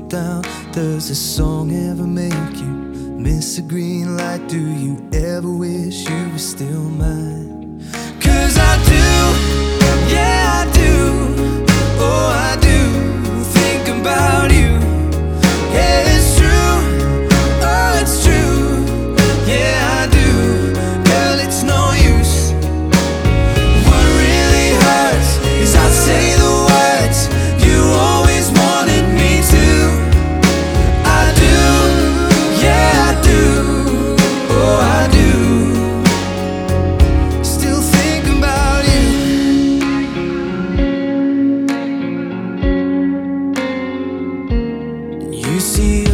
down. Does this song ever make you miss a green light? Do you ever wish you were still mine? 'Cause I do, yeah I do, oh I do.